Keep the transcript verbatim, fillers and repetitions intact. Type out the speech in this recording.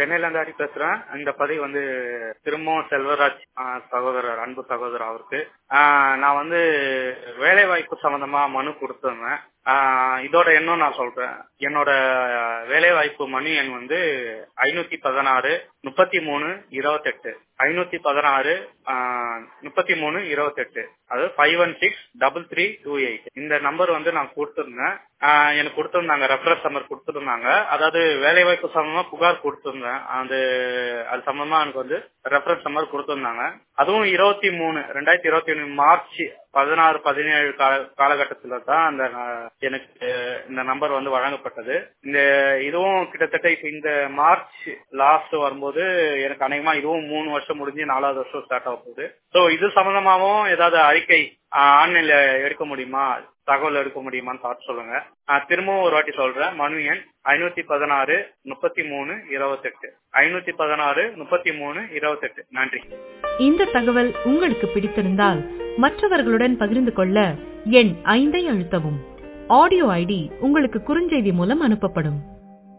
சென்னையில இருந்து ஹரி பேசுறேன். இந்த பதிவு வந்து திரும்பவும் செல்வராஜ் சகோதரர், அன்பு சகோதரர் அவருக்கு. நான் வந்து வேலை வாய்ப்பு சம்பந்தமா மனு கொடுத்திருந்தேன். இதோட எண்ணம் நான் சொல்றேன். என்னோட வேலை வாய்ப்பு மனு எண் வந்து ஐநூத்தி பதினாறு முப்பத்தி மூணு இருபத்தி எட்டு ஐநூத்தி பதினாறு முப்பத்தி மூணு இருபத்தி எட்டு அது five one six double three two eight. இந்த நம்பர் வந்து நான் கொடுத்திருந்தேன். எனக்கு கொடுத்திருந்தாங்க, ரெஃபரன்ஸ் நம்பர் கொடுத்திருந்தாங்க. அதாவது வேலை வாய்ப்பு சம்பந்தமா புகார் கொடுத்திருந்தேன். அது அது சம்பந்தமா எனக்கு வந்து ரெஃபரன்ஸ் நம்பர் கொடுத்திருந்தாங்க. அதுவும் இருபத்தி மூணு ரெண்டாயிரத்தி இருபத்தி ஒண்ணு மார்ச் பதினாறு பதினேழு காலகட்டத்துல தான் அந்த எனக்கு இந்த நம்பர் வந்து வழங்கப்பட்டது. இந்த இதுவும் கிட்டத்தட்ட இப்ப இந்த மார்ச் லாஸ்ட் வரும்போது எனக்கு அநேகமா இதுவும் மூணு வருஷம் முடிஞ்சு நாலாவது வருஷம் ஸ்டார்ட் ஆக போகுது. ஸோ இது சம்பந்தமாவும் ஏதாவது அறிக்கை ஆன்லைன்ல எடுக்க முடியுமா, தகவல் எடுக்க முடியுமான்னு பார்த்து சொல்லுங்க. திரும்பவும் ஒரு வாட்டி சொல்றேன். மனு எண் ஐநூத்தி பதினாறு முப்பத்தி மூணு இருபத்தி எட்டு ஐநூத்தி பதினாறு முப்பத்தி மூணு இருபத்தி எட்டு. நன்றி. இந்த தகவல் உங்களுக்கு பிடித்திருந்தால் மற்றவர்களுடன் பகிர்ந்து கொள்ள எண் ஐந்தை அழுத்தவும். ஆடியோ ஐடி உங்களுக்கு குறுஞ்செய்தி மூலம் அனுப்பப்படும்.